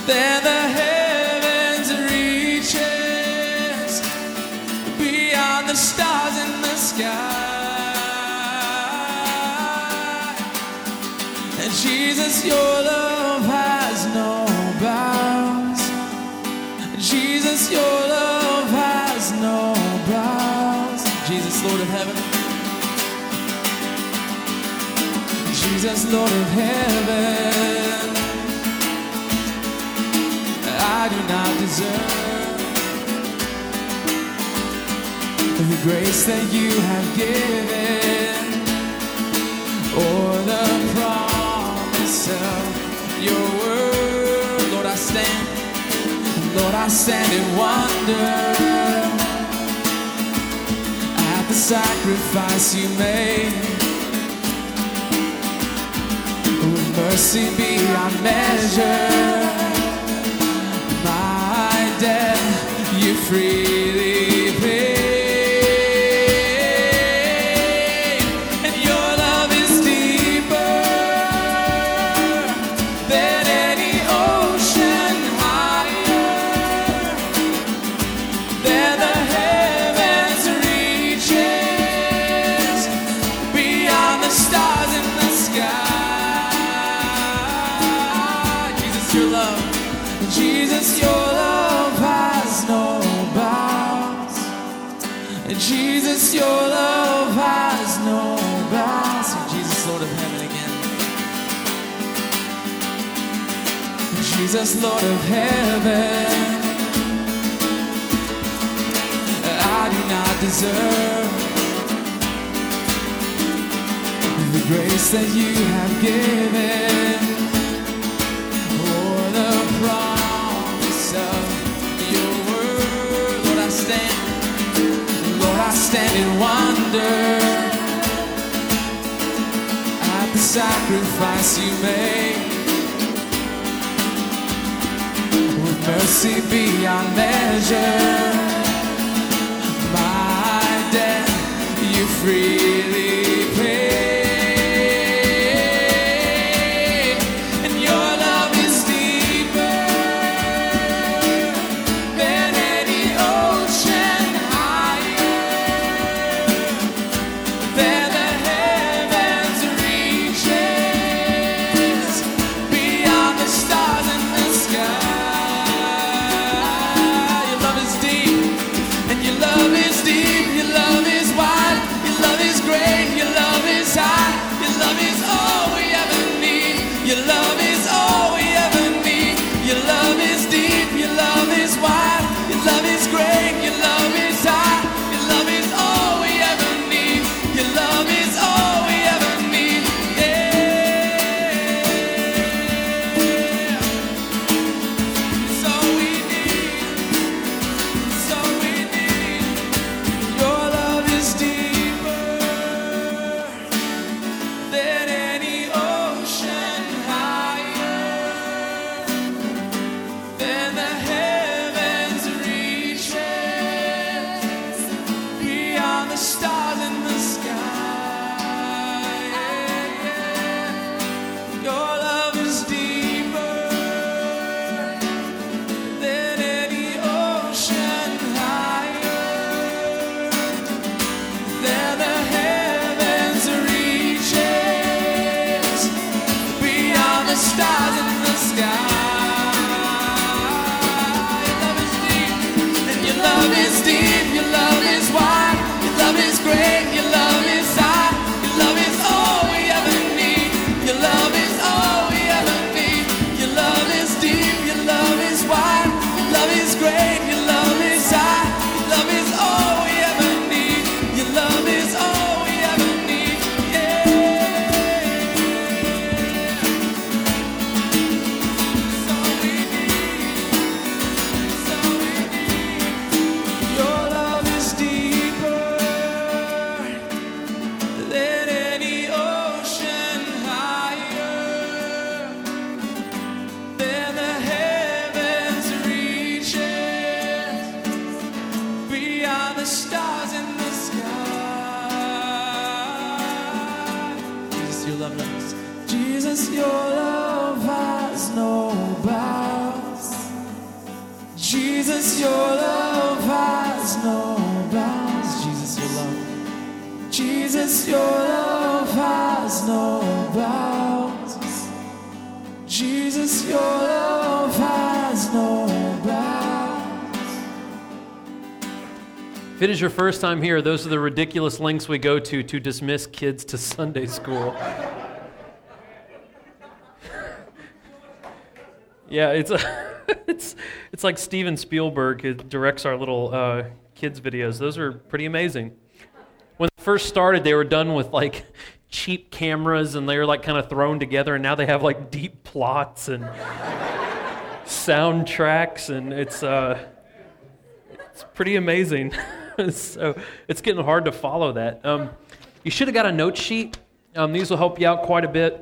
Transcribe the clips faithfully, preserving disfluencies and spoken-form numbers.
than the heavens reaches, beyond the stars in the sky. And Jesus, your love has no bounds. Jesus, your love has no bounds. Jesus, Lord of heaven. Jesus, Lord of heaven, I do not deserve the grace that you have given, or the promise of your word. Lord, I stand, Lord, I stand in wonder at the sacrifice you made. With mercy beyond measure, my debt you freely paid. And your love is deeper than any ocean, higher than the heavens reaches, beyond the stars in the sky. Your love, Jesus, your love has no bounds. Jesus, your love has no bounds. Jesus, Lord of heaven again. Jesus, Lord of heaven, I do not deserve the grace that you have given, the promise of your word. Lord, I stand, Lord, I stand in wonder at the sacrifice you made. With mercy beyond measure, my debt you freely paid. Jesus, your love has no bounds. Jesus, your love. Jesus, your love has no bounds. Jesus, your love has no bounds. If it is your first time here, those are the ridiculous links we go to to dismiss kids to Sunday school. Yeah, it's a, it's it's like Steven Spielberg who directs our little uh, kids videos. Those are pretty amazing. When they first started, they were done with like cheap cameras, and they were like kind of thrown together, and now they have like deep plots and soundtracks, and it's uh, it's pretty amazing. So it's getting hard to follow that. Um, you should have got a note sheet. Um, these will help you out quite a bit.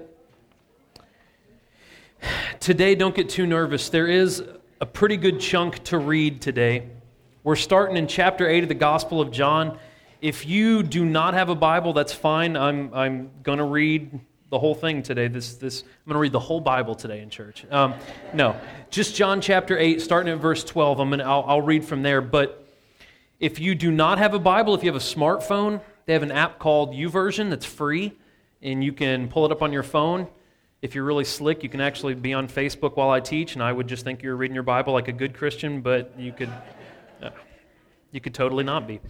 Today, don't get too nervous. There is a pretty good chunk to read today. We're starting in chapter eight of the Gospel of John. If you do not have a Bible, that's fine. I'm I'm going to read the whole thing today. This this I'm going to read the whole Bible today in church. Um, no, just John chapter eight, starting at verse twelve. I'm gonna I'll, I'll read from there. But if you do not have a Bible, if you have a smartphone, they have an app called YouVersion that's free, and you can pull it up on your phone. If you're really slick, you can actually be on Facebook while I teach, and I would just think you're reading your Bible like a good Christian, but you could uh, you could totally not be.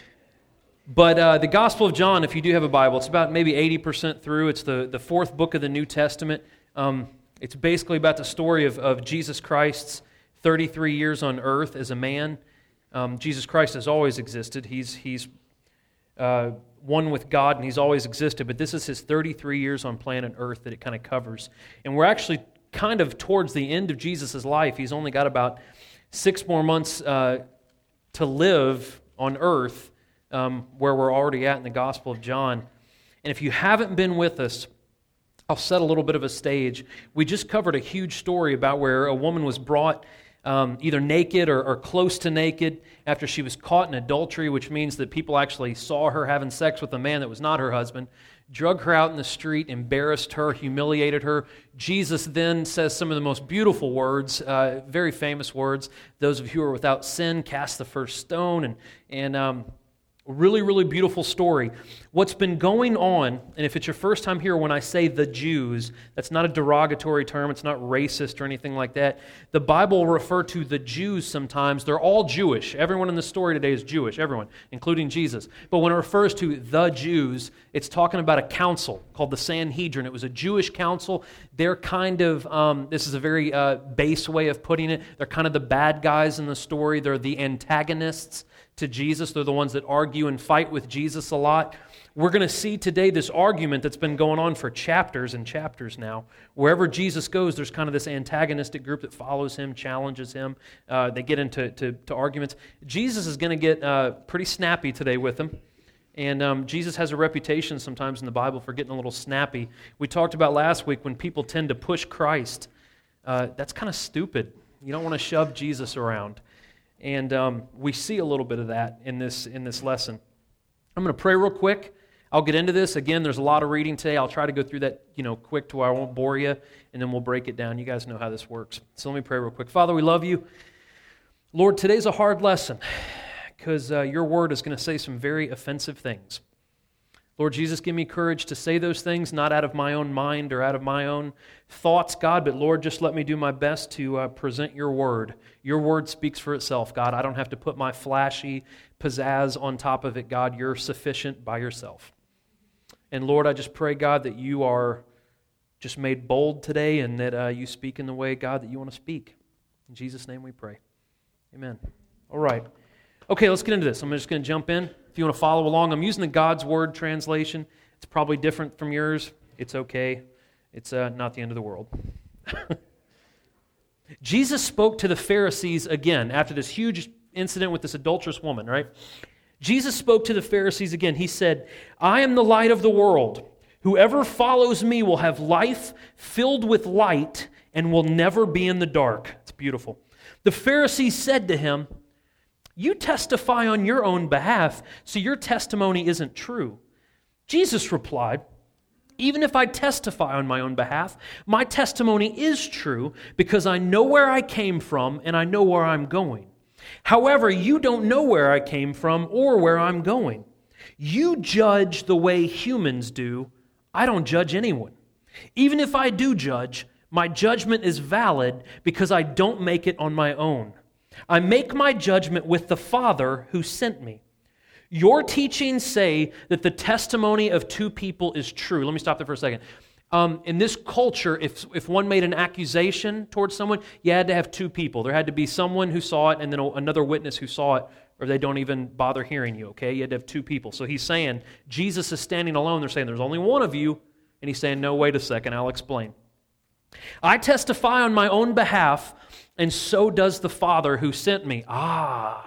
But uh, the Gospel of John, if you do have a Bible, it's about maybe eighty percent through. It's the, the fourth book of the New Testament. Um, it's basically about the story of, of Jesus Christ's thirty-three years on earth as a man. Um, Jesus Christ has always existed. He's he's uh, one with God, and he's always existed. But this is his thirty-three years on planet Earth that it kind of covers. And we're actually kind of towards the end of Jesus' life. He's only got about six more months uh, to live on earth. Um, where we're already at in the Gospel of John. And if you haven't been with us, I'll set a little bit of a stage. We just covered a huge story about where a woman was brought um, either naked or, or close to naked after she was caught in adultery, which means that people actually saw her having sex with a man that was not her husband, drug her out in the street, embarrassed her, humiliated her. Jesus then says some of the most beautiful words, uh, very famous words. Those of you who are without sin, cast the first stone. And, and um, Really, really beautiful story. What's been going on, and if it's your first time here, when I say the Jews, that's not a derogatory term, it's not racist or anything like that. The Bible will refer to the Jews sometimes. They're all Jewish. Everyone in the story today is Jewish, everyone, including Jesus. But when it refers to the Jews, it's talking about a council called the Sanhedrin. It was a Jewish council. They're kind of, um, this is a very uh, base way of putting it, they're kind of the bad guys in the story. They're the antagonists to Jesus. They're the ones that argue and fight with Jesus a lot. We're going to see today this argument that's been going on for chapters and chapters now. Wherever Jesus goes, there's kind of this antagonistic group that follows him, challenges him. Uh, they get into to, to arguments. Jesus is going to get uh, pretty snappy today with them. And um, Jesus has a reputation sometimes in the Bible for getting a little snappy. We talked about last week when people tend to push Christ. Uh, that's kind of stupid. You don't want to shove Jesus around. And um, we see a little bit of that in this in this lesson. I'm going to pray real quick. I'll get into this. Again, there's a lot of reading today. I'll try to go through that, you know, quick to where I won't bore you, and then we'll break it down. You guys know how this works. So let me pray real quick. Father, we love you. Lord, today's a hard lesson because uh, your word is going to say some very offensive things. Lord Jesus, give me courage to say those things, not out of my own mind or out of my own thoughts, God, but Lord, just let me do my best to uh, present your word. Your word speaks for itself, God. I don't have to put my flashy pizzazz on top of it, God. You're sufficient by yourself. And Lord, I just pray, God, that you are just made bold today and that uh, you speak in the way, God, that you want to speak. In Jesus' name we pray. Amen. All right. Okay, let's get into this. I'm just going to jump in. If you want to follow along, I'm using the God's Word translation. It's probably different from yours. It's okay. It's uh, not the end of the world. Jesus spoke to the Pharisees again after this huge incident with this adulterous woman, right? Jesus spoke to the Pharisees again. He said, I am the light of the world. Whoever follows me will have life filled with light and will never be in the dark. It's beautiful. The Pharisees said to him, you testify on your own behalf, so your testimony isn't true. Jesus replied, even if I testify on my own behalf, my testimony is true because I know where I came from and I know where I'm going. However, you don't know where I came from or where I'm going. You judge the way humans do. I don't judge anyone. Even if I do judge, my judgment is valid because I don't make it on my own. I make my judgment with the Father who sent me. Your teachings say that the testimony of two people is true. Let me stop there for a second. Um, in this culture, if if one made an accusation towards someone, you had to have two people. There had to be someone who saw it and then another witness who saw it, or they don't even bother hearing you, okay? You had to have two people. So he's saying, Jesus is standing alone. They're saying, there's only one of you. And he's saying, no, wait a second, I'll explain. I testify on my own behalf, and so does the Father who sent me. Ah.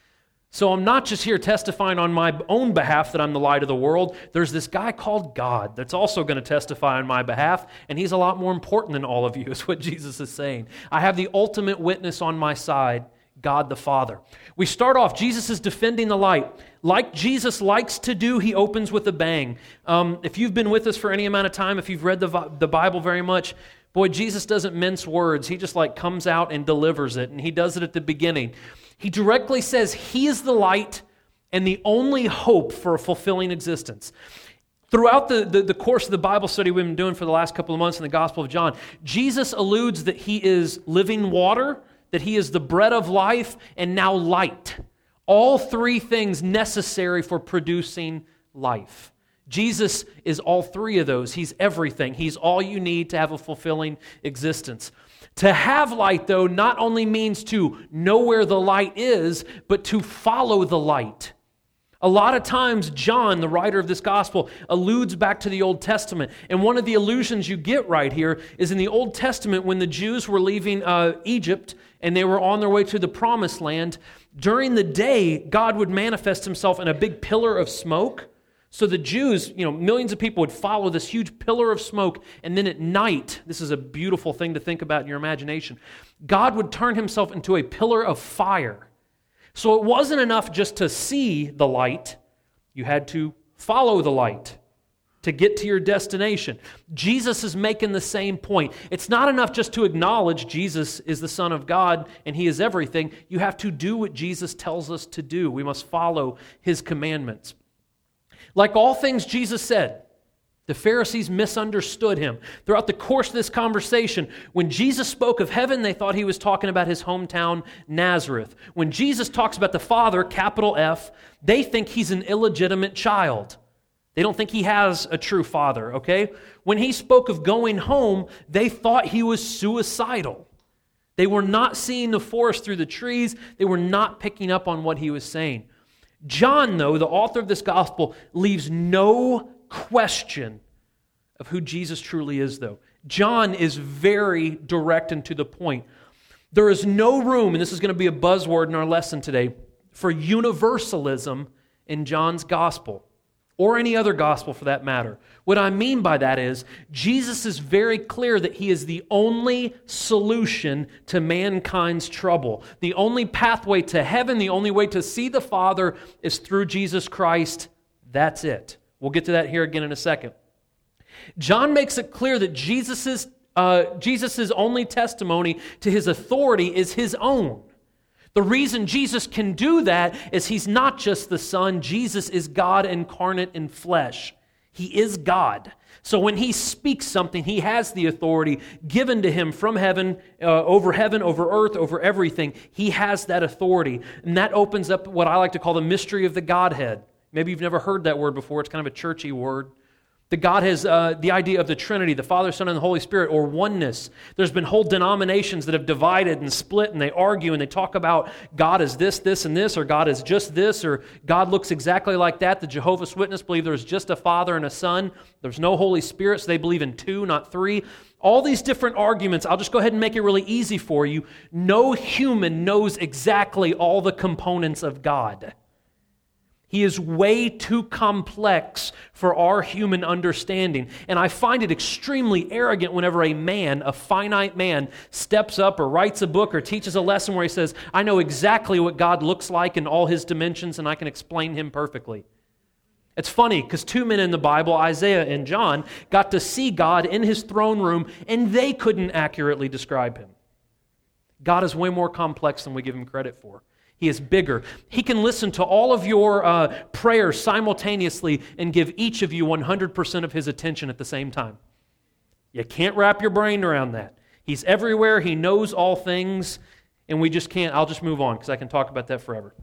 So I'm not just here testifying on my own behalf that I'm the light of the world. There's this guy called God that's also going to testify on my behalf, and he's a lot more important than all of you, is what Jesus is saying. I have the ultimate witness on my side, God the Father. We start off, Jesus is defending the light. Like Jesus likes to do, he opens with a bang. Um, if you've been with us for any amount of time, if you've read the, the Bible very much, boy, Jesus doesn't mince words. He just like comes out and delivers it, and he does it at the beginning. He directly says he is the light and the only hope for a fulfilling existence. Throughout the, the, the course of the Bible study we've been doing for the last couple of months in the Gospel of John, Jesus alludes that he is living water, that he is the bread of life, and now light. All three things necessary for producing life. Jesus is all three of those. He's everything. He's all you need to have a fulfilling existence. To have light, though, not only means to know where the light is, but to follow the light. A lot of times, John, the writer of this gospel, alludes back to the Old Testament. And one of the allusions you get right here is in the Old Testament when the Jews were leaving uh, Egypt and they were on their way to the Promised Land. During the day, God would manifest himself in a big pillar of smoke. So the Jews, you know, millions of people would follow this huge pillar of smoke, and then at night, this is a beautiful thing to think about in your imagination, God would turn himself into a pillar of fire. So it wasn't enough just to see the light, you had to follow the light to get to your destination. Jesus is making the same point. It's not enough just to acknowledge Jesus is the Son of God and he is everything. You have to do what Jesus tells us to do. We must follow his commandments. Like all things Jesus said, the Pharisees misunderstood him. Throughout the course of this conversation, when Jesus spoke of heaven, they thought he was talking about his hometown, Nazareth. When Jesus talks about the Father, capital F, they think he's an illegitimate child. They don't think he has a true father, okay? When he spoke of going home, they thought he was suicidal. They were not seeing the forest through the trees. They were not picking up on what he was saying. John, though, the author of this gospel, leaves no question of who Jesus truly is, though. John is very direct and to the point. There is no room, and this is going to be a buzzword in our lesson today, for universalism in John's gospel, or any other gospel for that matter. What I mean by that is, Jesus is very clear that he is the only solution to mankind's trouble. The only pathway to heaven, the only way to see the Father is through Jesus Christ. That's it. We'll get to that here again in a second. John makes it clear that Jesus's, uh, Jesus's only testimony to his authority is his own. The reason Jesus can do that is he's not just the Son. Jesus is God incarnate in flesh. He is God. So when he speaks something, he has the authority given to him from heaven, uh, over heaven, over earth, over everything. He has that authority. And that opens up what I like to call the mystery of the Godhead. Maybe you've never heard that word before. It's kind of a churchy word. The God has uh, the idea of the Trinity, the Father, Son, and the Holy Spirit, or oneness. There's been whole denominations that have divided and split, and they argue, and they talk about God is this, this, and this, or God is just this, or God looks exactly like that. The Jehovah's Witnesses believe there's just a Father and a Son. There's no Holy Spirit, so they believe in two, not three. All these different arguments, I'll just go ahead and make it really easy for you. No human knows exactly all the components of God. He is way too complex for our human understanding. And I find it extremely arrogant whenever a man, a finite man, steps up or writes a book or teaches a lesson where he says, I know exactly what God looks like in all his dimensions and I can explain him perfectly. It's funny because two men in the Bible, Isaiah and John, got to see God in his throne room and they couldn't accurately describe him. God is way more complex than we give him credit for. He is bigger. He can listen to all of your uh, prayers simultaneously and give each of you one hundred percent of His attention at the same time. You can't wrap your brain around that. He's everywhere. He knows all things. And we just can't. I'll just move on because I can talk about that forever.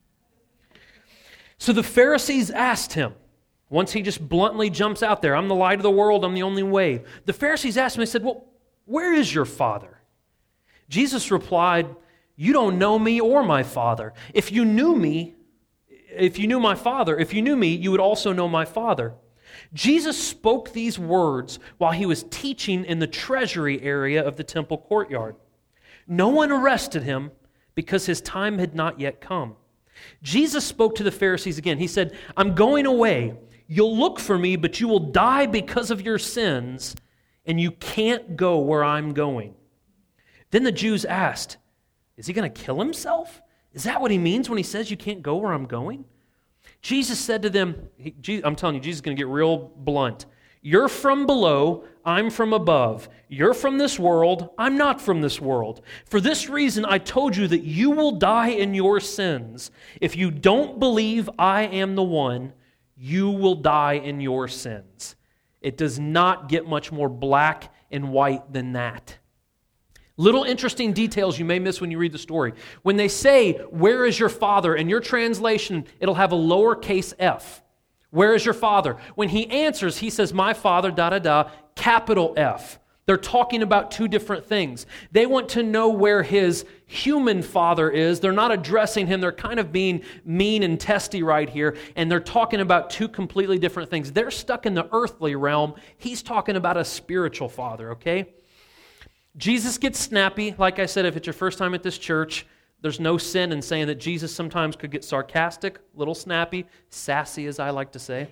So the Pharisees asked Him, once He just bluntly jumps out there, I'm the light of the world, I'm the only way. The Pharisees asked Him, they said, well, where is your Father? Jesus replied, you don't know me or my Father. If you knew me, if you knew my Father, if you knew me, you would also know my Father. Jesus spoke these words while He was teaching in the treasury area of the temple courtyard. No one arrested Him because His time had not yet come. Jesus spoke to the Pharisees again. He said, I'm going away. You'll look for me, but you will die because of your sins, and you can't go where I'm going. Then the Jews asked, is He going to kill Himself? Is that what He means when He says you can't go where I'm going? Jesus said to them, he, I'm telling you, Jesus is going to get real blunt. You're from below, I'm from above. You're from this world, I'm not from this world. For this reason, I told you that you will die in your sins. If you don't believe I am the one, you will die in your sins. It does not get much more black and white than that. Little interesting details you may miss when you read the story. When they say, where is your Father? In your translation, it'll have a lowercase f. Where is your Father? When He answers, He says, my Father, da-da-da, capital F. They're talking about two different things. They want to know where His human Father is. They're not addressing Him. They're kind of being mean and testy right here, and they're talking about two completely different things. They're stuck in the earthly realm. He's talking about a spiritual Father, okay? Jesus gets snappy. Like I said, if it's your first time at this church, there's no sin in saying that Jesus sometimes could get sarcastic, a little snappy, sassy as I like to say.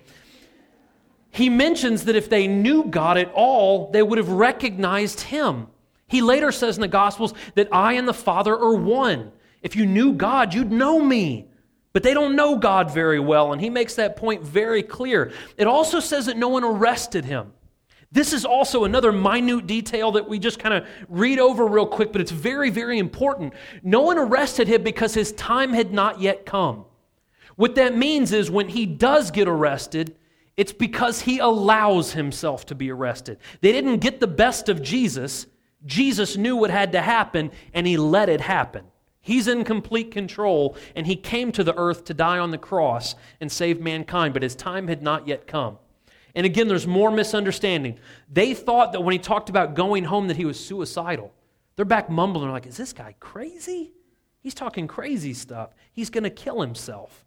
He mentions that if they knew God at all, they would have recognized Him. He later says in the Gospels that I and the Father are one. If you knew God, you'd know me. But they don't know God very well, and He makes that point very clear. It also says that no one arrested Him. This is also another minute detail that we just kind of read over real quick, but it's very, very important. No one arrested Him because His time had not yet come. What that means is when He does get arrested, it's because He allows Himself to be arrested. They didn't get the best of Jesus. Jesus knew what had to happen, and He let it happen. He's in complete control, and He came to the earth to die on the cross and save mankind, but His time had not yet come. And again, there's more misunderstanding. They thought that when He talked about going home that He was suicidal. They're back mumbling. They're like, is this guy crazy? He's talking crazy stuff. He's going to kill Himself.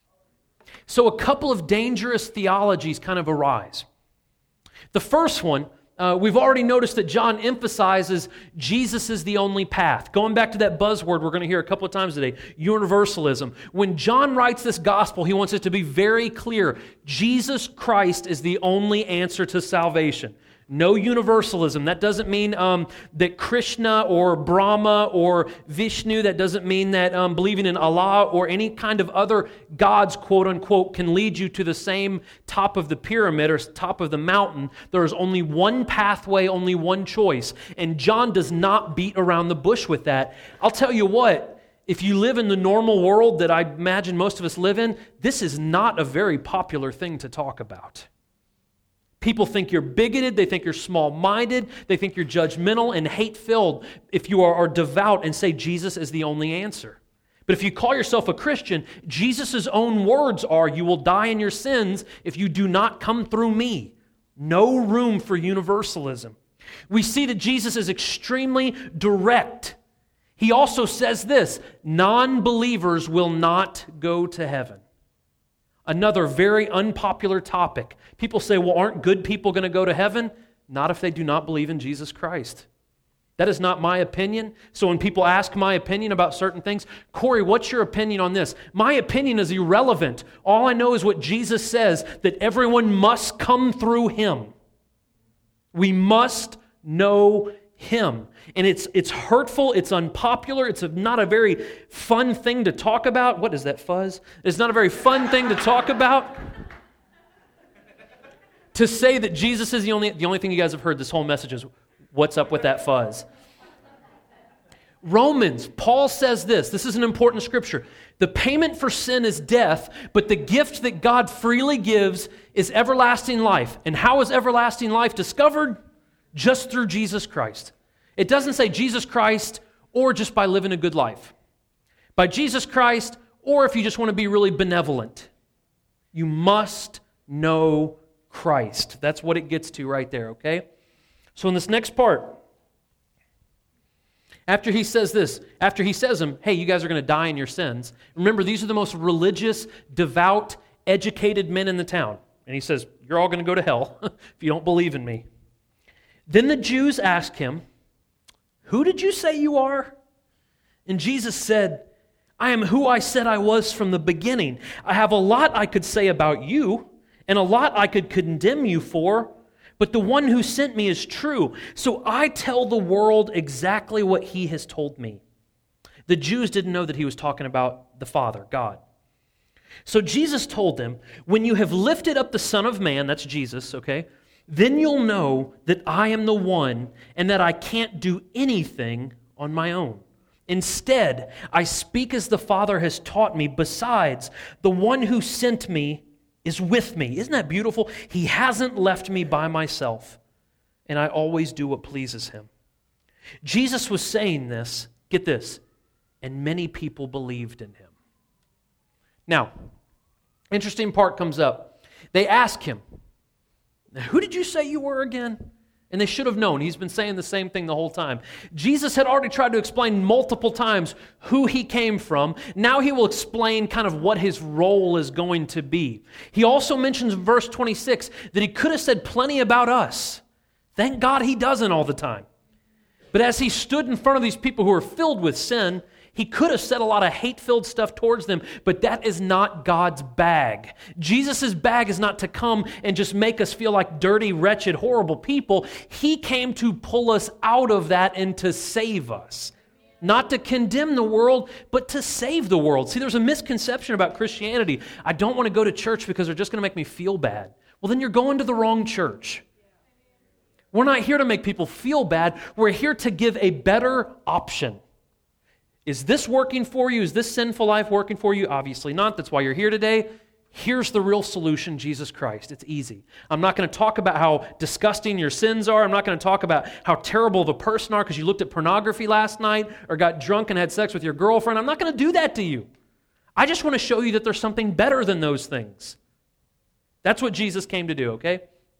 So a couple of dangerous theologies kind of arise. The first one, uh, we've already noticed that John emphasizes Jesus is the only path. Going back to that buzzword we're going to hear a couple of times today, universalism. When John writes this gospel, he wants it to be very clear. Jesus Christ is the only answer to salvation. No universalism. That doesn't mean um, that Krishna or Brahma or Vishnu, that doesn't mean that um, believing in Allah or any kind of other gods, quote unquote, can lead you to the same top of the pyramid or top of the mountain. There is only one pathway, only one choice. And John does not beat around the bush with that. I'll tell you what, if you live in the normal world that I imagine most of us live in, this is not a very popular thing to talk about. People think you're bigoted, they think you're small-minded, they think you're judgmental and hate-filled if you are, are devout and say Jesus is the only answer. But if you call yourself a Christian, Jesus' own words are, you will die in your sins if you do not come through me. No room for universalism. We see that Jesus is extremely direct. He also says this, non-believers will not go to heaven. Another very unpopular topic. People say, well, aren't good people going to go to heaven? Not if they do not believe in Jesus Christ. That is not my opinion. So when people ask my opinion about certain things, Corey, what's your opinion on this? My opinion is irrelevant. All I know is what Jesus says, that everyone must come through Him. We must know Him. And it's it's hurtful, it's unpopular, it's a, not a very fun thing to talk about. What is that fuzz? It's not a very fun thing to talk about. To say that Jesus is the only, the only thing you guys have heard this whole message is, what's up with that fuzz? Romans, Paul says this. This is an important scripture. The payment for sin is death, but the gift that God freely gives is everlasting life. And how is everlasting life discovered? Just through Jesus Christ. It doesn't say Jesus Christ or just by living a good life. By Jesus Christ, or if you just want to be really benevolent. You must know Christ. That's what it gets to right there, okay? So in this next part, after he says this, after he says them, hey, you guys are going to die in your sins. Remember, these are the most religious, devout, educated men in the town. And he says, you're all going to go to hell if you don't believe in me. Then the Jews asked him, who did you say you are? And Jesus said, I am who I said I was from the beginning. I have a lot I could say about you, and a lot I could condemn you for, but the one who sent me is true. So I tell the world exactly what he has told me. The Jews didn't know that he was talking about the Father, God. So Jesus told them, when you have lifted up the Son of Man, that's Jesus, okay, then you'll know that I am the one and that I can't do anything on my own. Instead, I speak as the Father has taught me. Besides, the one who sent me is with me. Isn't that beautiful? He hasn't left me by myself, and I always do what pleases him. Jesus was saying this, get this, and many people believed in him. Now, interesting part comes up. They ask him, who did you say you were again? And they should have known. He's been saying the same thing the whole time. Jesus had already tried to explain multiple times who he came from. Now he will explain kind of what his role is going to be. He also mentions in verse twenty-six that he could have said plenty about us. Thank God he doesn't all the time. But as he stood in front of these people who are filled with sin, he could have said a lot of hate-filled stuff towards them, but that is not God's bag. Jesus' bag is not to come and just make us feel like dirty, wretched, horrible people. He came to pull us out of that and to save us. Not to condemn the world, but to save the world. See, there's a misconception about Christianity. I don't want to go to church because they're just going to make me feel bad. Well, then you're going to the wrong church. We're not here to make people feel bad. We're here to give a better option. Is this working for you? Is this sinful life working for you? Obviously not. That's why you're here today. Here's the real solution, Jesus Christ. It's easy. I'm not going to talk about how disgusting your sins are. I'm not going to talk about how terrible of a person are because you looked at pornography last night or got drunk and had sex with your girlfriend. I'm not going to do that to you. I just want to show you that there's something better than those things. That's what Jesus came to do, okay?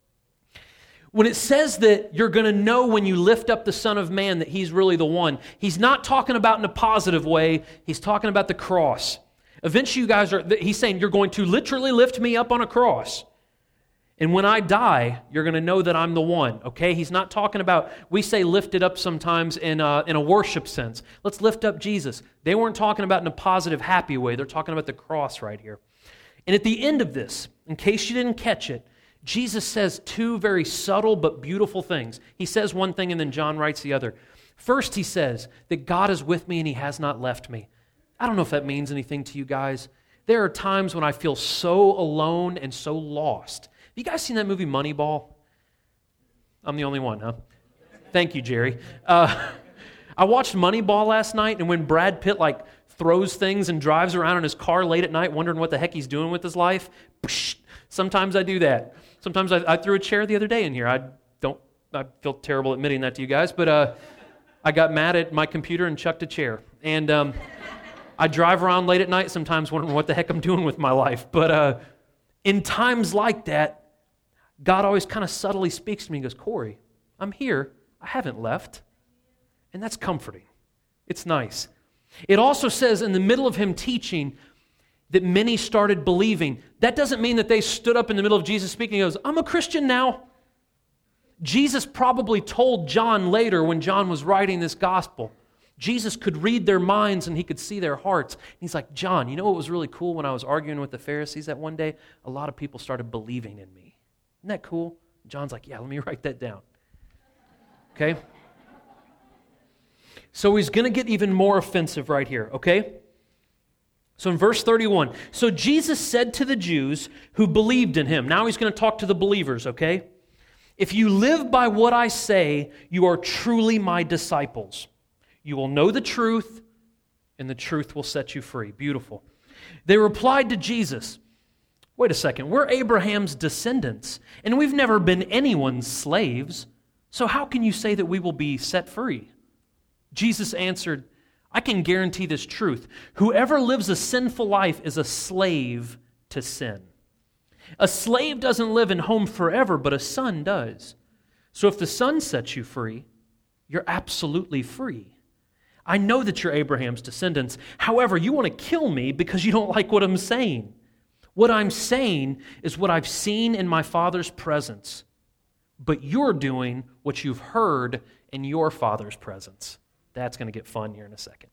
When it says that you're going to know when you lift up the Son of Man that He's really the one, He's not talking about in a positive way. He's talking about the cross. Eventually you guys are, He's saying you're going to literally lift me up on a cross. And when I die, you're going to know that I'm the one, okay? He's not talking about, we say lift it up sometimes in a, in a worship sense. Let's lift up Jesus. They weren't talking about in a positive, happy way. They're talking about the cross right here. And at the end of this, in case you didn't catch it, Jesus says two very subtle but beautiful things. He says one thing and then John writes the other. First, he says that God is with me and He has not left me. I don't know if that means anything to you guys. There are times when I feel so alone and so lost. Have you guys seen that movie Moneyball? I'm the only one, huh? Thank you, Jerry. Uh, I watched Moneyball last night, and when Brad Pitt like throws things and drives around in his car late at night wondering what the heck he's doing with his life, psh, sometimes I do that. Sometimes I, I threw a chair the other day in here. I don't. I feel terrible admitting that to you guys, but uh, I got mad at my computer and chucked a chair. And um, I drive around late at night sometimes wondering what the heck I'm doing with my life. But uh, in times like that, God always kind of subtly speaks to me and goes, Corey, I'm here. I haven't left. And that's comforting. It's nice. It also says in the middle of Him teaching that many started believing. That doesn't mean that they stood up in the middle of Jesus speaking and goes, I'm a Christian now. Jesus probably told John later when John was writing this gospel. Jesus could read their minds and He could see their hearts. And He's like, John, you know what was really cool when I was arguing with the Pharisees that one day? A lot of people started believing in me. Isn't that cool? John's like, yeah, let me write that down. Okay? So He's going to get even more offensive right here, okay? So in verse thirty-one, so Jesus said to the Jews who believed in Him, now He's going to talk to the believers, okay? If you live by what I say, you are truly my disciples. You will know the truth, and the truth will set you free. Beautiful. They replied to Jesus, wait a second, we're Abraham's descendants, and we've never been anyone's slaves. So how can you say that we will be set free? Jesus answered, I can guarantee this truth. Whoever lives a sinful life is a slave to sin. A slave doesn't live in home forever, but a son does. So if the Son sets you free, you're absolutely free. I know that you're Abraham's descendants. However, you want to kill me because you don't like what I'm saying. What I'm saying is what I've seen in my Father's presence, but you're doing what you've heard in your Father's presence. That's going to get fun here in a second.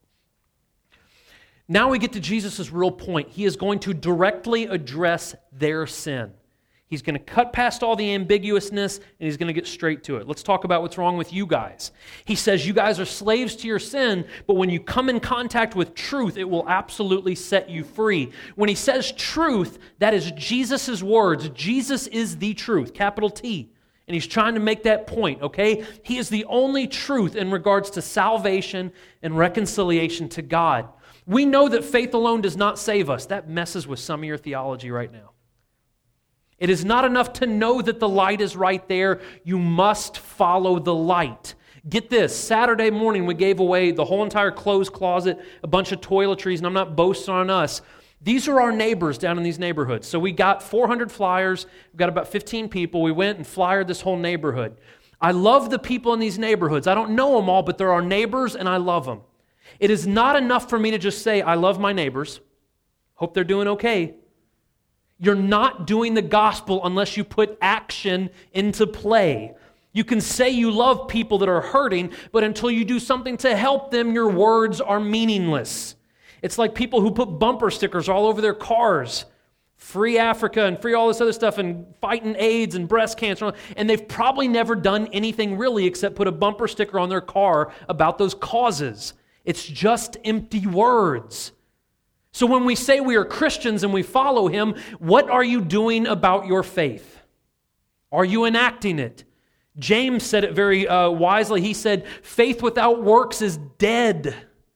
Now we get to Jesus' real point. He is going to directly address their sin. He's going to cut past all the ambiguousness, and he's going to get straight to it. Let's talk about what's wrong with you guys. He says you guys are slaves to your sin, but when you come in contact with truth, it will absolutely set you free. When he says truth, that is Jesus' words. Jesus is the truth, capital T. And he's trying to make that point, okay? He is the only truth in regards to salvation and reconciliation to God. We know that faith alone does not save us. That messes with some of your theology right now. It is not enough to know that the light is right there. You must follow the light. Get this, Saturday morning we gave away the whole entire clothes closet, a bunch of toiletries, and I'm not boasting on us. These are our neighbors down in these neighborhoods. So we got four hundred flyers. We've got about fifteen people. We went and flyered this whole neighborhood. I love the people in these neighborhoods. I don't know them all, but they're our neighbors, and I love them. It is not enough for me to just say, I love my neighbors. Hope they're doing okay. You're not doing the gospel unless you put action into play. You can say you love people that are hurting, but until you do something to help them, your words are meaningless. It's like people who put bumper stickers all over their cars. Free Africa and free all this other stuff and fighting AIDS and breast cancer. And they've probably never done anything really except put a bumper sticker on their car about those causes. It's just empty words. So when we say we are Christians and we follow Him, what are you doing about your faith? Are you enacting it? James said it very uh, wisely. He said, faith without works is dead.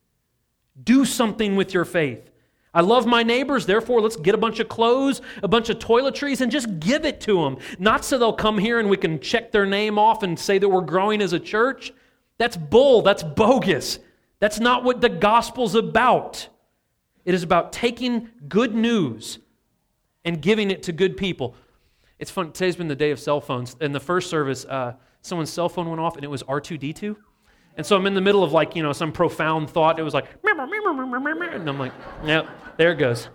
Do something with your faith. I love my neighbors, therefore let's get a bunch of clothes, a bunch of toiletries, and just give it to them. Not so they'll come here and we can check their name off and say that we're growing as a church. That's bull. That's bogus. That's not what the gospel's about. It is about taking good news and giving it to good people. It's fun. Today's been the day of cell phones. In the first service, uh, someone's cell phone went off and it was R two D two. And so I'm in the middle of like, you know, some profound thought. It was like, and I'm like, yeah, there it goes.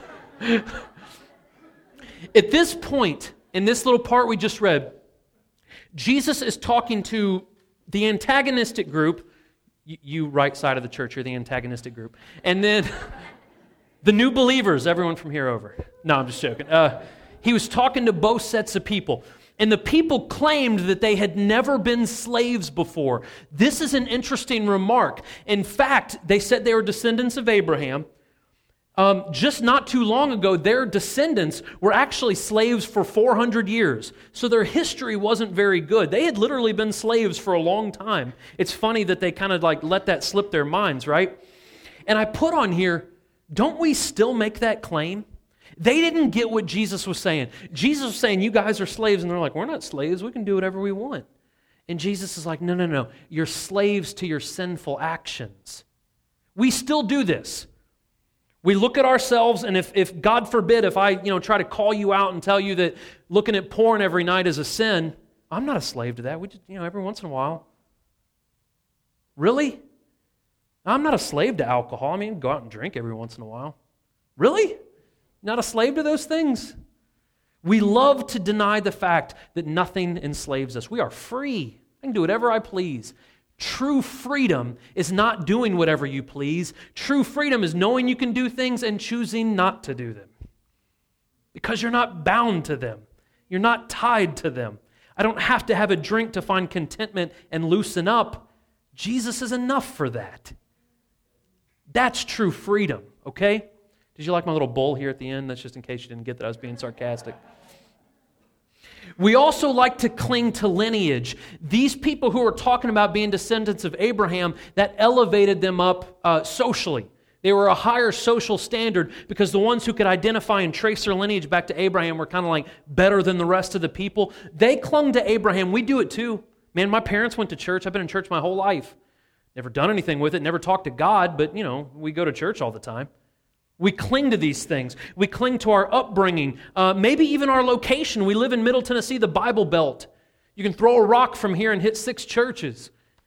At this point, in this little part we just read, Jesus is talking to the antagonistic group. You, you right side of the church, you're the antagonistic group. And then the new believers, everyone from here over. No, I'm just joking. Uh, he was talking to both sets of people. And the people claimed that they had never been slaves before. This is an interesting remark. In fact, they said they were descendants of Abraham. Um, just not too long ago, their descendants were actually slaves for four hundred years. So their history wasn't very good. They had literally been slaves for a long time. It's funny that they kind of like let that slip their minds, right? And I put on here, don't we still make that claim? They didn't get what Jesus was saying. Jesus was saying, you guys are slaves. And they're like, we're not slaves. We can do whatever we want. And Jesus is like, no, no, no. You're slaves to your sinful actions. We still do this. We look at ourselves, and if, if God forbid, if I you know try to call you out and tell you that looking at porn every night is a sin, I'm not a slave to that. We just, you know, every once in a while. Really? I'm not a slave to alcohol. I mean, go out and drink every once in a while. Really? Not a slave to those things? We love to deny the fact that nothing enslaves us. We are free. I can do whatever I please. True freedom is not doing whatever you please. True freedom is knowing you can do things and choosing not to do them. Because you're not bound to them. You're not tied to them. I don't have to have a drink to find contentment and loosen up. Jesus is enough for that. That's true freedom, okay? Did you like my little bull here at the end? That's just in case you didn't get that I was being sarcastic. We also like to cling to lineage. These people who are talking about being descendants of Abraham, that elevated them up uh, socially. They were a higher social standard because the ones who could identify and trace their lineage back to Abraham were kind of like better than the rest of the people. They clung to Abraham. We do it too. Man, my parents went to church. I've been in church my whole life. Never done anything with it, never talked to God, but, you know, we go to church all the time. We cling to these things. We cling to our upbringing, uh, maybe even our location. We live in Middle Tennessee, the Bible Belt. You can throw a rock from here and hit six churches.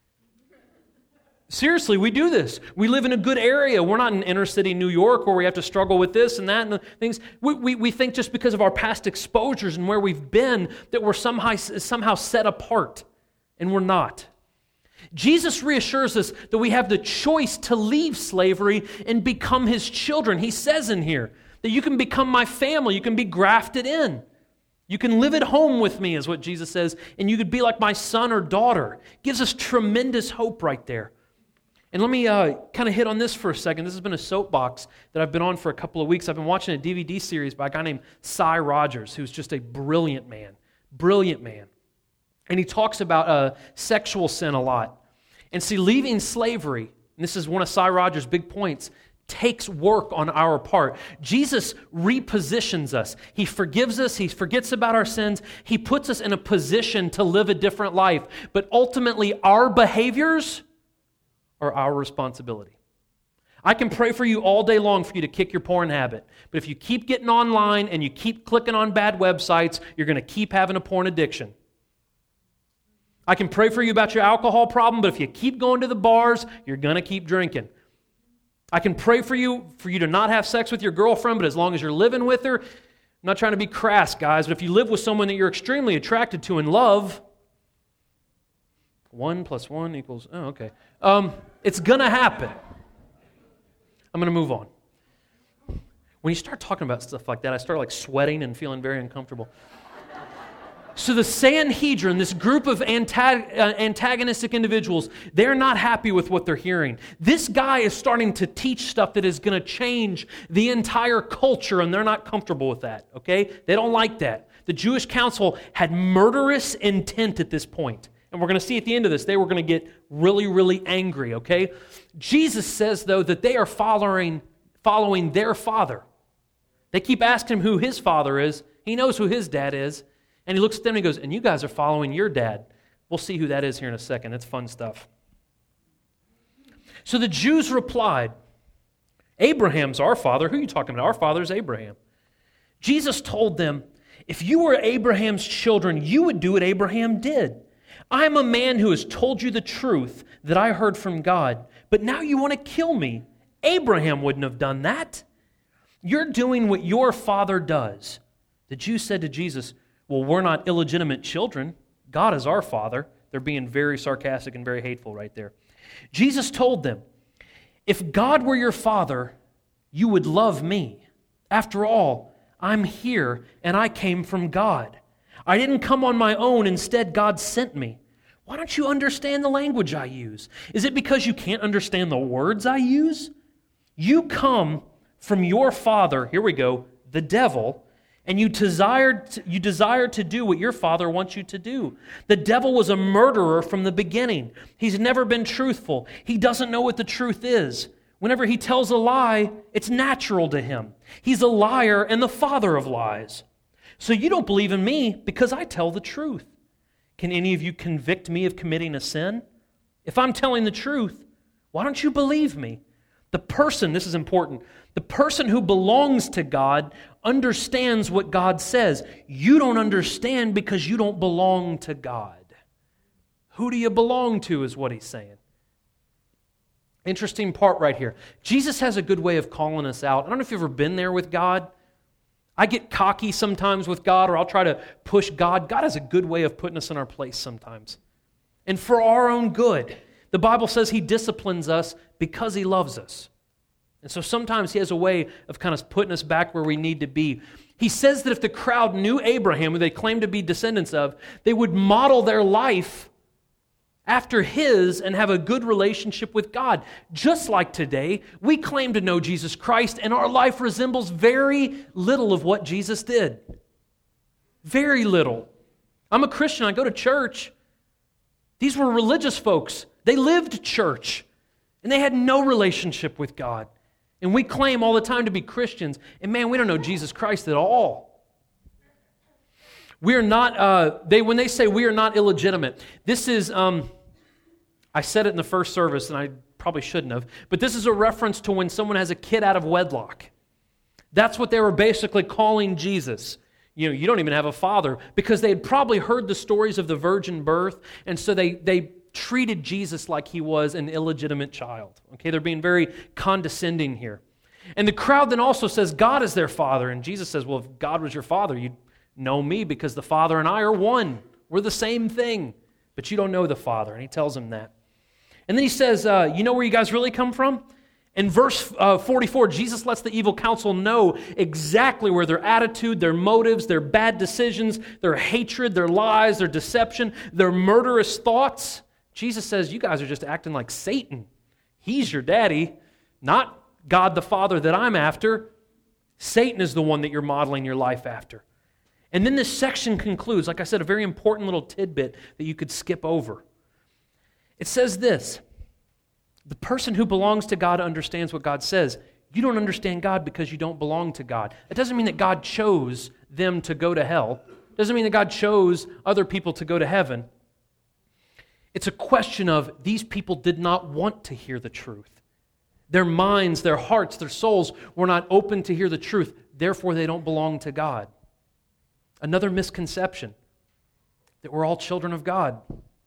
Seriously, we do this. We live in a good area. We're not in inner city New York where we have to struggle with this and that and things. We, we, we think just because of our past exposures and where we've been that we're somehow, somehow set apart, and we're not. Jesus reassures us that we have the choice to leave slavery and become His children. He says in here that you can become my family, you can be grafted in. You can live at home with me, is what Jesus says, and you could be like my son or daughter. Gives us tremendous hope right there. And let me uh, kind of hit on this for a second. This has been a soapbox that I've been on for a couple of weeks. I've been watching a D V D series by a guy named Sy Rogers, who's just a brilliant man. Brilliant man. And he talks about uh, sexual sin a lot. And see, leaving slavery, and this is one of Sy Rogers' big points, takes work on our part. Jesus repositions us. He forgives us. He forgets about our sins. He puts us in a position to live a different life. But ultimately, our behaviors are our responsibility. I can pray for you all day long for you to kick your porn habit. But if you keep getting online and you keep clicking on bad websites, you're going to keep having a porn addiction. I can pray for you about your alcohol problem, but if you keep going to the bars, you're going to keep drinking. I can pray for you for you to not have sex with your girlfriend, but as long as you're living with her, I'm not trying to be crass, guys, but if you live with someone that you're extremely attracted to and love, one plus one equals, oh, okay. Um, it's going to happen. I'm going to move on. When you start talking about stuff like that, I start like sweating and feeling very uncomfortable. So the Sanhedrin, this group of antag- uh, antagonistic individuals, they're not happy with what they're hearing. This guy is starting to teach stuff that is going to change the entire culture, and they're not comfortable with that, okay? They don't like that. The Jewish council had murderous intent at this point. And we're going to see at the end of this, they were going to get really, really angry, okay? Jesus says, though, that they are following, following their father. They keep asking him who his father is. He knows who his dad is. And he looks at them and he goes, and you guys are following your dad. We'll see who that is here in a second. It's fun stuff. So the Jews replied, Abraham's our father. Who are you talking about? Our father is Abraham. Jesus told them, if you were Abraham's children, you would do what Abraham did. I am a man who has told you the truth that I heard from God, but now you want to kill me. Abraham wouldn't have done that. You're doing what your father does. The Jews said to Jesus, well, we're not illegitimate children. God is our Father. They're being very sarcastic and very hateful right there. Jesus told them, if God were your Father, you would love me. After all, I'm here and I came from God. I didn't come on my own. Instead, God sent me. Why don't you understand the language I use? Is it because you can't understand the words I use? You come from your father, here we go, the devil, and you desired to, you desire to do what your father wants you to do. The devil was a murderer from the beginning. He's never been truthful. He doesn't know what the truth is. Whenever he tells a lie, it's natural to him. He's a liar and the father of lies. So you don't believe in me because I tell the truth. Can any of you convict me of committing a sin? If I'm telling the truth, why don't you believe me? The person, this is important, the person who belongs to God understands what God says. You don't understand because you don't belong to God. Who do you belong to is what he's saying. Interesting part right here. Jesus has a good way of calling us out. I don't know if you've ever been there with God. I get cocky sometimes with God, or I'll try to push God. God has a good way of putting us in our place sometimes. And for our own good. The Bible says He disciplines us because He loves us. And so sometimes He has a way of kind of putting us back where we need to be. He says that if the crowd knew Abraham, who they claim to be descendants of, they would model their life after his and have a good relationship with God. Just like today, we claim to know Jesus Christ, and our life resembles very little of what Jesus did. Very little. I'm a Christian. I go to church. These were religious folks. They lived church, and they had no relationship with God. And we claim all the time to be Christians, and man, we don't know Jesus Christ at all. We are not, uh, they when they say we are not illegitimate, this is, um, I said it in the first service, and I probably shouldn't have, but this is a reference to when someone has a kid out of wedlock. That's what they were basically calling Jesus. You know, you don't even have a father, because they had probably heard the stories of the virgin birth, and so they they treated Jesus like he was an illegitimate child. Okay, they're being very condescending here. And the crowd then also says God is their father, and Jesus says, well, if God was your father, you'd know me, because the Father and I are one. We're the same thing, but you don't know the Father, and he tells them that. And then he says, uh, you know where you guys really come from? In verse uh, forty-four, Jesus lets the evil council know exactly where their attitude, their motives, their bad decisions, their hatred, their lies, their deception, their murderous thoughts. Jesus says, you guys are just acting like Satan. He's your daddy, not God the Father that I'm after. Satan is the one that you're modeling your life after. And then this section concludes, like I said, a very important little tidbit that you could skip over. It says this: the person who belongs to God understands what God says. You don't understand God because you don't belong to God. It doesn't mean that God chose them to go to hell. It doesn't mean that God chose other people to go to heaven. It's a question of these people did not want to hear the truth. Their minds, their hearts, their souls were not open to hear the truth. Therefore, they don't belong to God. Another misconception, that we're all children of God.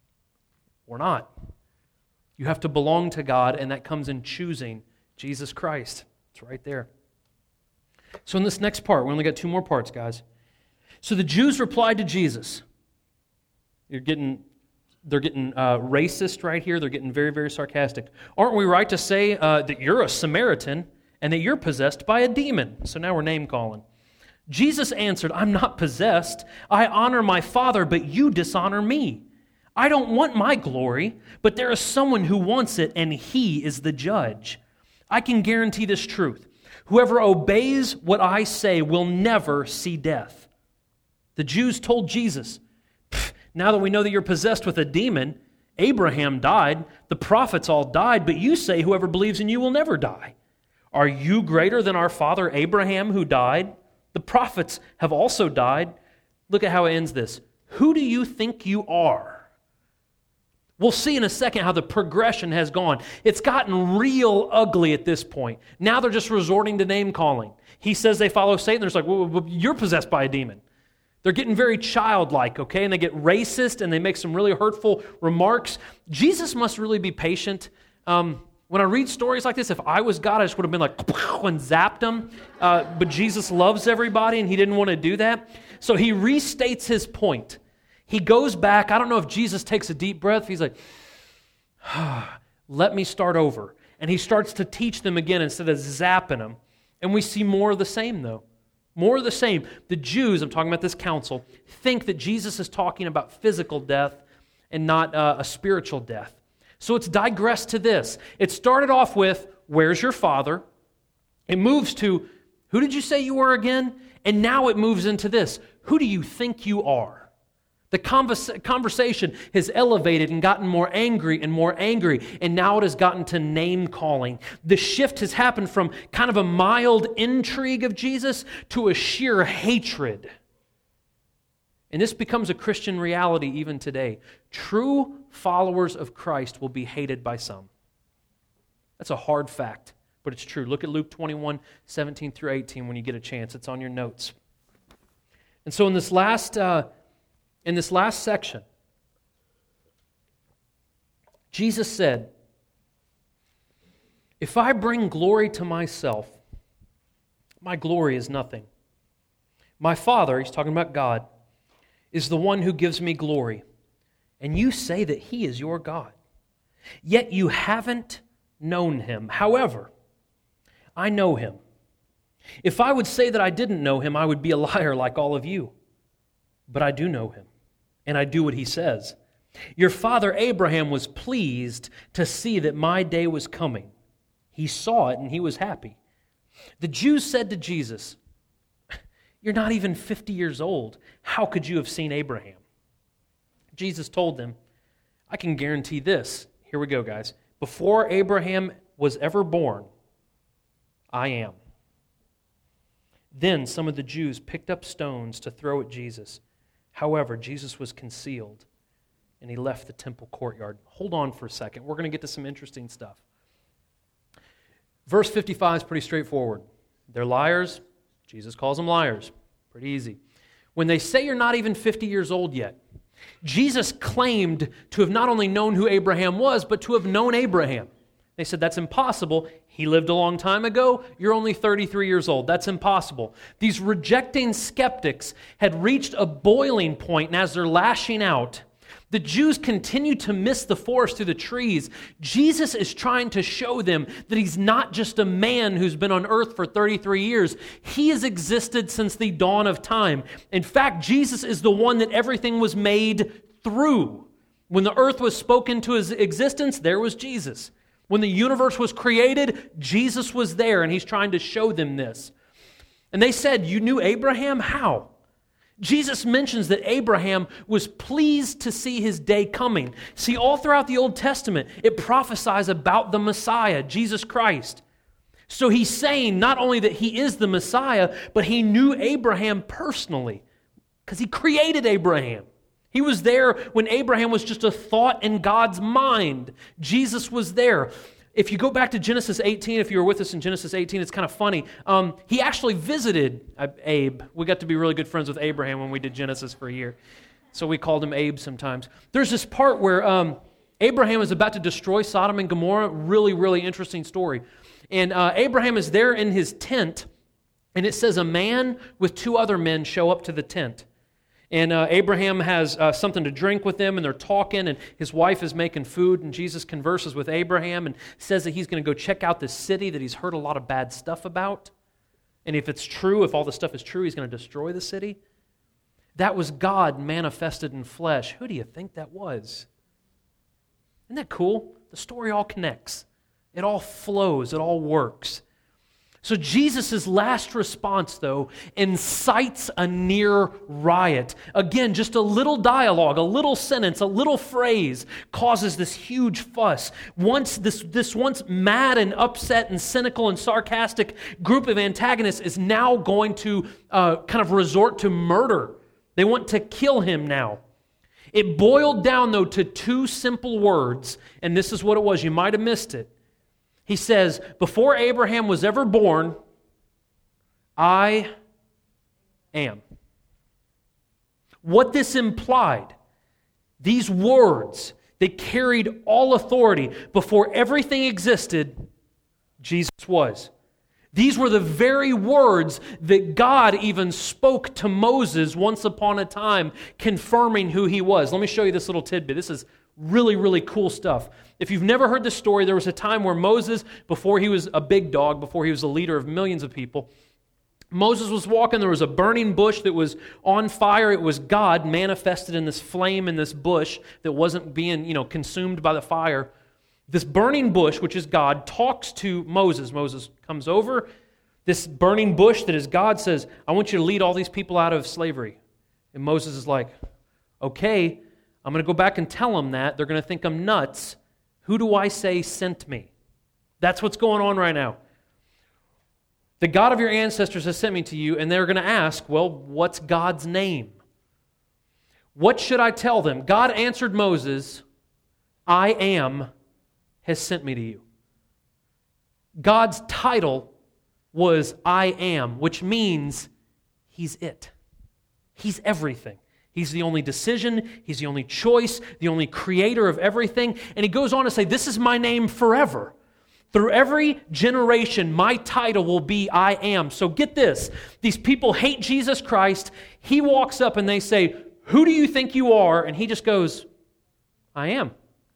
We're not. You have to belong to God, and that comes in choosing Jesus Christ. It's right there. So in this next part, we only got two more parts, guys. So the Jews replied to Jesus. You're getting, they're getting uh, racist right here. They're getting very, very sarcastic. Aren't we right to say uh, that you're a Samaritan and that you're possessed by a demon? So now we're name-calling. Jesus answered, I'm not possessed. I honor my Father, but you dishonor me. I don't want my glory, but there is someone who wants it, and he is the judge. I can guarantee this truth. Whoever obeys what I say will never see death. The Jews told Jesus, now that we know that you're possessed with a demon, Abraham died, the prophets all died, but you say whoever believes in you will never die. Are you greater than our father Abraham who died? The prophets have also died. Look at how it ends this. Who do you think you are? We'll see in a second how the progression has gone. It's gotten real ugly at this point. Now they're just resorting to name-calling. He says they follow Satan. They're just like, well, well, you're possessed by a demon. They're getting very childlike, okay? And they get racist, and they make some really hurtful remarks. Jesus must really be patient. Um, when I read stories like this, if I was God, I just would have been like, and zapped them. Uh, but Jesus loves everybody, and he didn't want to do that. So he restates his point. He goes back. I don't know if Jesus takes a deep breath. He's like, ah, let me start over. And he starts to teach them again instead of zapping them. And we see more of the same, though. More of the same. The Jews, I'm talking about this council, think that Jesus is talking about physical death and not uh, a spiritual death. So it's digressed to this. It started off with, where's your father? It moves to, who did you say you were again? And now it moves into this, who do you think you are? The convers- conversation has elevated and gotten more angry and more angry, and now it has gotten to name-calling. The shift has happened from kind of a mild intrigue of Jesus to a sheer hatred. And this becomes a Christian reality even today. True followers of Christ will be hated by some. That's a hard fact, but it's true. Look at Luke twenty-one, seventeen through eighteen when you get a chance. It's on your notes. And so in this last... Uh, In this last section, Jesus said, if I bring glory to myself, my glory is nothing. My Father, he's talking about God, is the one who gives me glory. And you say that he is your God. Yet you haven't known him. However, I know him. If I would say that I didn't know him, I would be a liar like all of you. But I do know him, and I do what he says. Your father Abraham was pleased to see that my day was coming. He saw it, and he was happy. The Jews said to Jesus, you're not even fifty years old. How could you have seen Abraham? Jesus told them, I can guarantee this. Here we go, guys. Before Abraham was ever born, I am. Then some of the Jews picked up stones to throw at Jesus. However, Jesus was concealed, and he left the temple courtyard. Hold on for a second. We're going to get to some interesting stuff. Verse fifty-five is pretty straightforward. They're liars. Jesus calls them liars. Pretty easy. When they say you're not even fifty years old yet, Jesus claimed to have not only known who Abraham was, but to have known Abraham. They said, that's impossible. He lived a long time ago. You're only thirty-three years old. That's impossible. These rejecting skeptics had reached a boiling point, and as they're lashing out, the Jews continue to miss the forest through the trees. Jesus is trying to show them that he's not just a man who's been on earth for thirty-three years. He has existed since the dawn of time. In fact, Jesus is the one that everything was made through. When the earth was spoken to his existence, there was Jesus. When the universe was created, Jesus was there, and he's trying to show them this. And they said, you knew Abraham? How? Jesus mentions that Abraham was pleased to see his day coming. See, all throughout the Old Testament, it prophesies about the Messiah, Jesus Christ. So he's saying not only that he is the Messiah, but he knew Abraham personally, because he created Abraham. He was there when Abraham was just a thought in God's mind. Jesus was there. If you go back to Genesis eighteen, if you were with us in Genesis eighteen, it's kind of funny. Um, he actually visited Abe. We got to be really good friends with Abraham when we did Genesis for a year. So we called him Abe sometimes. There's this part where um, Abraham is about to destroy Sodom and Gomorrah. Really, really interesting story. And uh, Abraham is there in his tent, and it says a man with two other men show up to the tent. And uh, Abraham has uh, something to drink with them, and they're talking, and his wife is making food, and Jesus converses with Abraham and says that he's going to go check out this city that he's heard a lot of bad stuff about. And if it's true, if all the stuff is true, he's going to destroy the city. That was God manifested in flesh. Who do you think that was? Isn't that cool? The story all connects. It all flows. It all works. So Jesus' last response, though, incites a near riot. Again, just a little dialogue, a little sentence, a little phrase causes this huge fuss. Once this, this once mad and upset and cynical and sarcastic group of antagonists is now going to uh, kind of resort to murder. They want to kill him now. It boiled down, though, to two simple words, and this is what it was. You might have missed it. He says, before Abraham was ever born, I am. What this implied, these words, they carried all authority. Before everything existed, Jesus was. These were the very words that God even spoke to Moses once upon a time, confirming who he was. Let me show you this little tidbit. This is really, really cool stuff. If you've never heard this story, there was a time where Moses, before he was a big dog, before he was the leader of millions of people, Moses was walking, there was a burning bush that was on fire. It was God manifested in this flame in this bush that wasn't being, you know, consumed by the fire. This burning bush, which is God, talks to Moses. Moses comes over. This burning bush that is God says, I want you to lead all these people out of slavery. And Moses is like, okay, I'm going to go back and tell them that. They're going to think I'm nuts. Who do I say sent me? That's what's going on right now. The God of your ancestors has sent me to you, and they're going to ask, well, what's God's name? What should I tell them? God answered Moses, I am has sent me to you. God's title was I am, which means he's it. He's everything. He's the only decision, he's the only choice, the only creator of everything. And he goes on to say, this is my name forever. Through every generation, my title will be I am. So get this, these people hate Jesus Christ. He walks up and they say, who do you think you are? And he just goes, I am.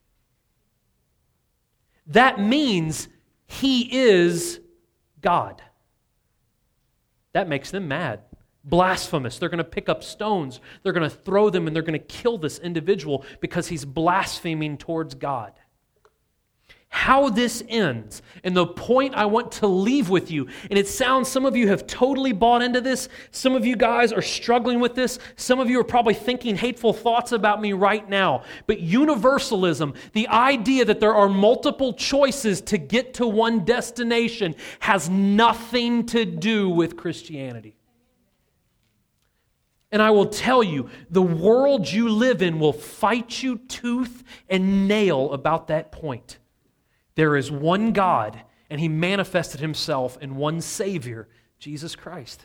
That means he is God. That makes them mad. Blasphemous. They're going to pick up stones. They're going to throw them and they're going to kill this individual because he's blaspheming towards God. how this ends, and the point I want to leave with you, and it sounds, some of you have totally bought into this, some of you guys are struggling with this, some of you are probably thinking hateful thoughts about me right now, but universalism, the idea that there are multiple choices to get to one destination, has nothing to do with Christianity. And I will tell you, the world you live in will fight you tooth and nail about that point. There is one God, and He manifested Himself in one Savior, Jesus Christ.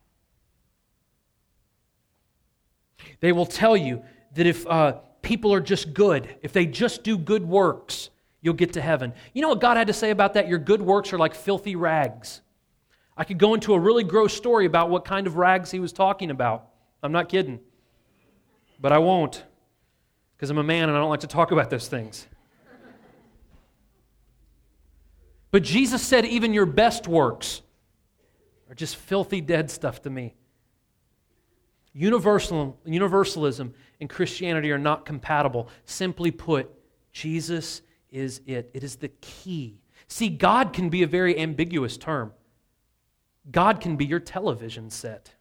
They will tell you that if uh, people are just good, if they just do good works, you'll get to heaven. You know what God had to say about that? Your good works are like filthy rags. I could go into a really gross story about what kind of rags He was talking about. I'm not kidding. But I won't, because I'm a man and I don't like to talk about those things. But Jesus said even your best works are just filthy dead stuff to me. Universal, universalism and Christianity are not compatible. Simply put, Jesus is it. It is the key. See, God can be a very ambiguous term. God can be your television set.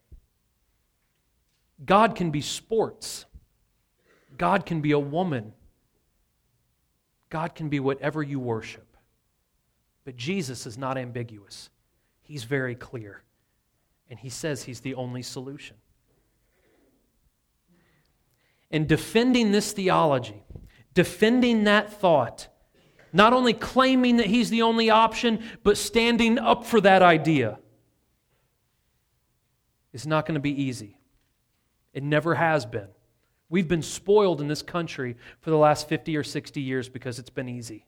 God can be sports. God can be a woman. God can be whatever you worship. But Jesus is not ambiguous. He's very clear. And He says He's the only solution. And defending this theology, defending that thought, not only claiming that He's the only option, but standing up for that idea, is not going to be easy. It never has been. We've been spoiled in this country for the last fifty or sixty years because it's been easy.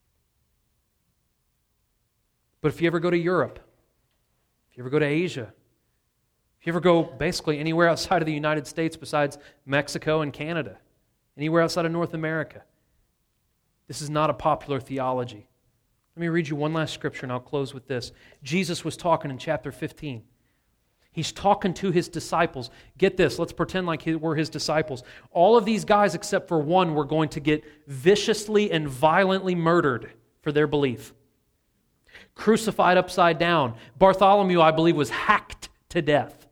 But if you ever go to Europe, if you ever go to Asia, if you ever go basically anywhere outside of the United States besides Mexico and Canada, anywhere outside of North America, this is not a popular theology. Let me read you one last scripture and I'll close with this. Jesus was talking in chapter fifteen. He's talking to His disciples. Get this, let's pretend like we're His disciples. All of these guys except for one were going to get viciously and violently murdered for their belief. Crucified upside down. Bartholomew, I believe, was hacked to death.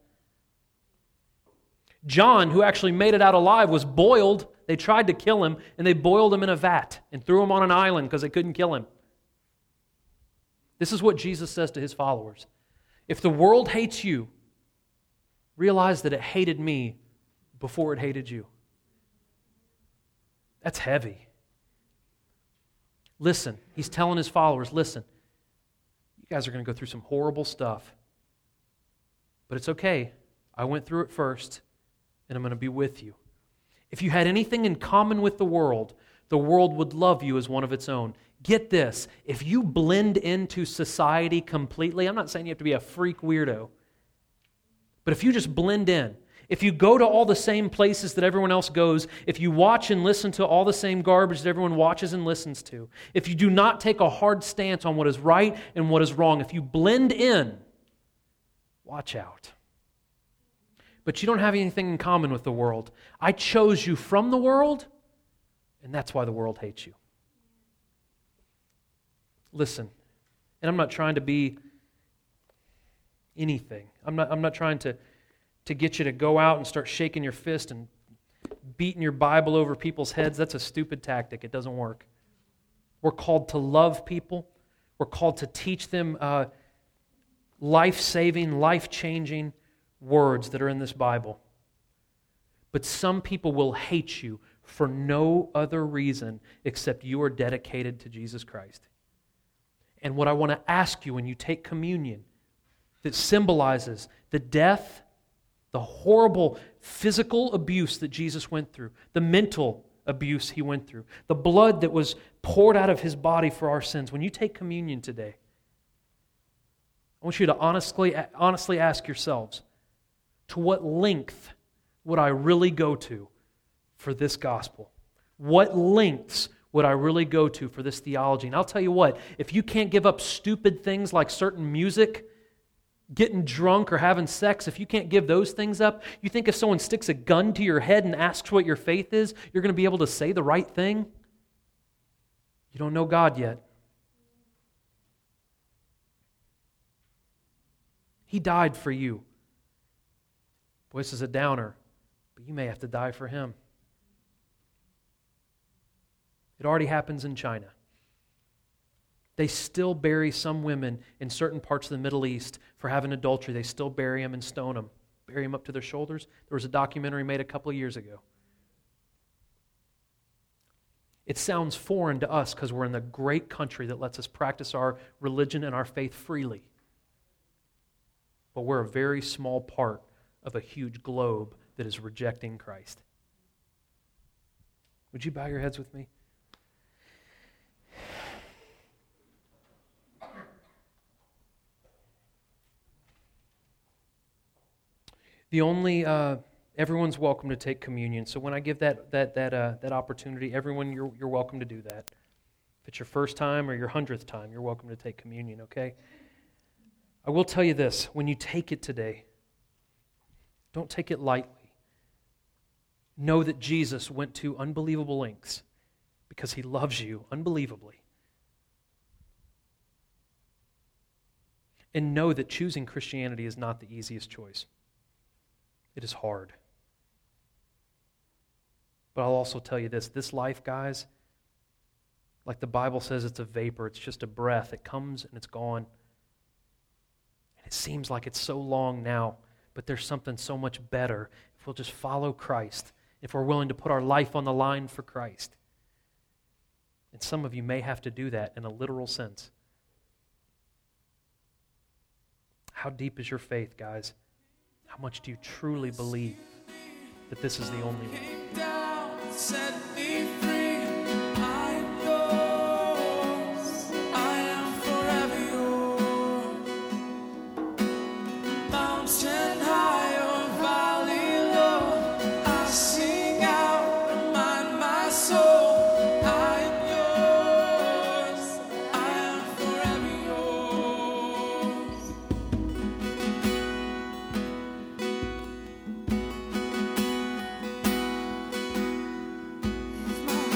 John, who actually made it out alive, was boiled. They tried to kill him, and they boiled him in a vat and threw him on an island because they couldn't kill him. This is what Jesus says to His followers. If the world hates you, realize that it hated me before it hated you. That's heavy. Listen, He's telling His followers, listen, you guys are going to go through some horrible stuff. But it's okay. I went through it first, and I'm going to be with you. If you had anything in common with the world, the world would love you as one of its own. Get this, if you blend into society completely, I'm not saying you have to be a freak weirdo, but if you just blend in, if you go to all the same places that everyone else goes, if you watch and listen to all the same garbage that everyone watches and listens to, if you do not take a hard stance on what is right and what is wrong, if you blend in, watch out. But you don't have anything in common with the world. I chose you from the world, and that's why the world hates you. Listen, and I'm not trying to be anything. I'm not, I'm not trying to to get you to go out and start shaking your fist and beating your Bible over people's heads. That's a stupid tactic. It doesn't work. We're called to love people. We're called to teach them uh, life-saving, life-changing words that are in this Bible. But some people will hate you for no other reason except you are dedicated to Jesus Christ. And what I want to ask you when you take communion that symbolizes the death, the horrible physical abuse that Jesus went through, the mental abuse He went through, the blood that was poured out of His body for our sins. When you take communion today, I want you to honestly, honestly ask yourselves, to what length would I really go to for this gospel? What lengths would I really go to for this theology? And I'll tell you what, if you can't give up stupid things like certain music, getting drunk or having sex, if you can't give those things up, you think if someone sticks a gun to your head and asks what your faith is, you're going to be able to say the right thing? You don't know God yet. He died for you. Boy, this is a downer, but you may have to die for him. It already happens in China. They still bury some women in certain parts of the Middle East for having adultery. They still bury them and stone them, bury them up to their shoulders. There was a documentary made a couple of years ago. It sounds foreign to us because we're in the great country that lets us practice our religion and our faith freely. But we're a very small part of a huge globe that is rejecting Christ. Would you bow your heads with me? The only, uh, everyone's welcome to take communion. So when I give that that that uh, that opportunity, everyone, you're you're welcome to do that. If it's your first time or your hundredth time, you're welcome to take communion, okay? I will tell you this, when you take it today, don't take it lightly. Know that Jesus went to unbelievable lengths because he loves you unbelievably. And know that choosing Christianity is not the easiest choice. It is hard. But I'll also tell you this, this life, guys, like the Bible says, it's a vapor, it's just a breath. It comes and it's gone. And it seems like it's so long now, but there's something so much better if we'll just follow Christ, if we're willing to put our life on the line for Christ. And some of you may have to do that in a literal sense. How deep is your faith, guys? How much do you truly believe that this is the only way? Set me free. I am yours. I am forever yours. Mountain high or valley low, I sing out, remind my soul. I am yours. I am forever yours. My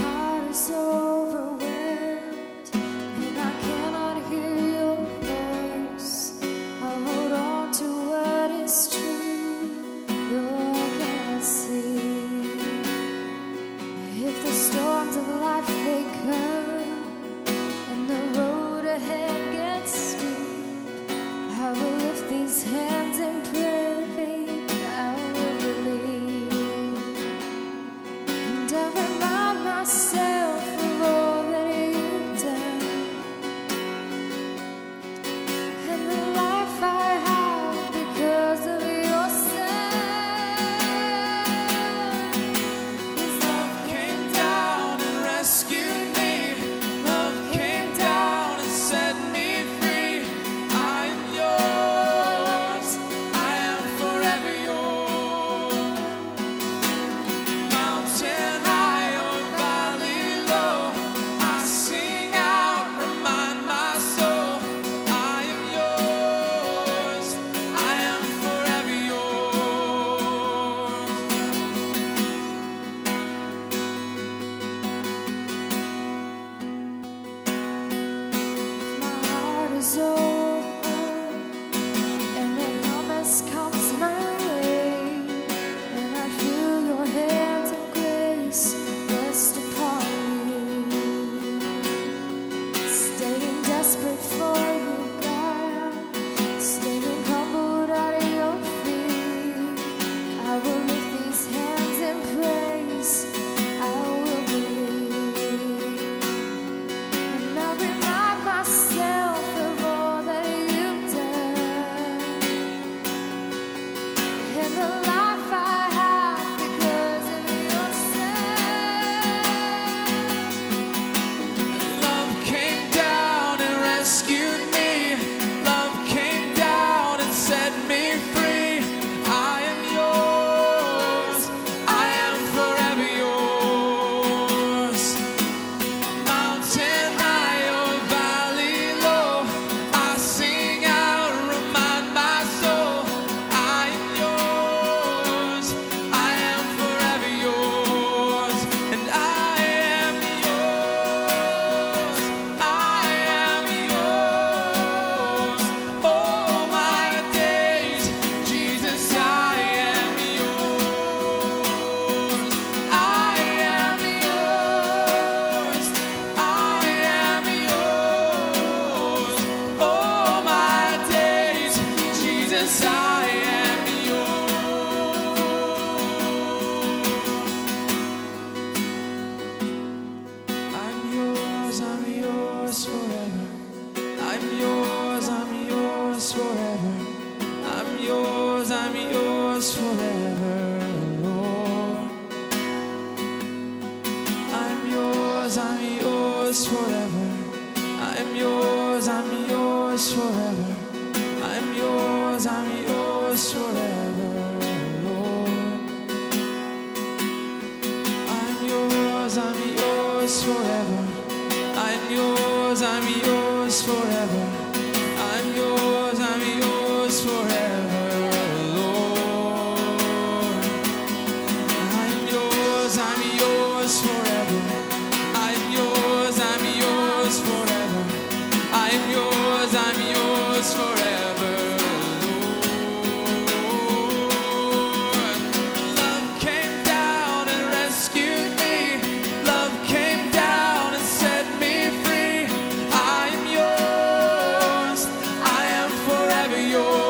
forever. I'm yours, I'm yours forever, Lord. I'm yours, I'm yours forever. I'm yours, I'm yours forever. I'm yours, I'm yours forever, Lord. I'm yours, I'm yours forever. I'm yours, I'm yours forever. I'm yours, I'm yours forever, Lord. I'm yours, I'm yours forever. I'm yours, I'm yours forever. I'm yours, I'm yours forever, Lord. Love came down and rescued me. Love came down and set me free. I am yours. I am forever yours.